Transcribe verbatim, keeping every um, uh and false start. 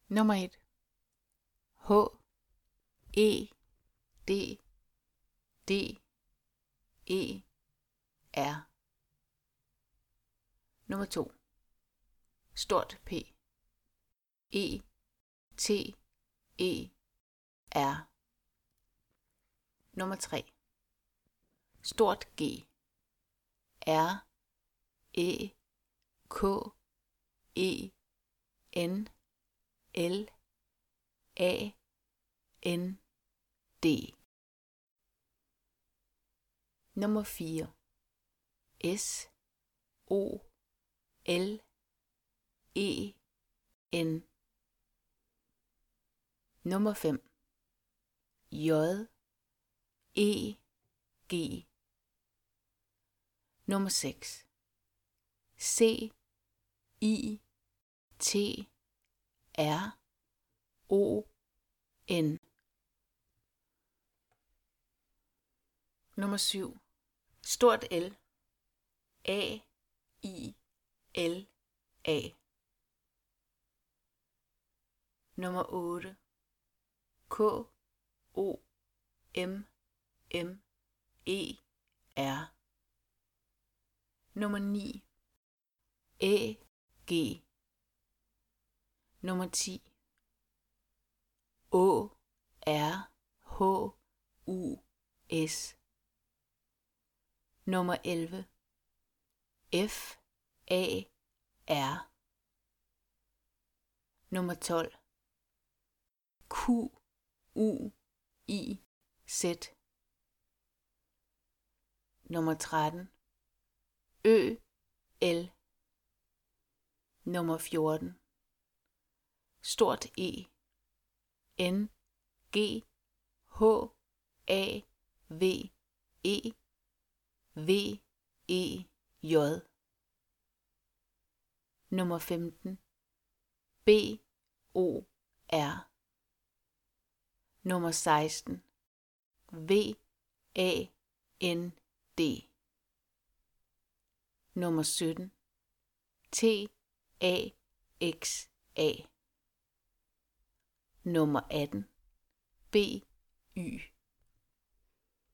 Nummer et. H, E, D, D, E, R. Nummer to. Stort P, E, T, E, R. Nummer tre. Stort G, R, Æ, K, E, N, L, A, N, D. Nummer fire. S, O, L, E, N. Nummer fem. J, E, G. Nummer seks. C, I, T, R, O, N. Nummer syv. Stort L, A, I, L, A. Nummer otte. K, O, M, M, E, R. Nummer ni. Æ, G. Nummer ti. Å, R, H, U, S. Nummer elleve. F, A, R. Nummer tolv. Q, U, I, Z. Nummer tretten. Ø, L. Nummer fjorten. Stort E, N, G, H, A, V, E, V, E, J. Nummer femten. B, O, R. Nummer seksten. V, A, N, D. Nummer sytten. T, A, X, A. Nummer atten. B, Y.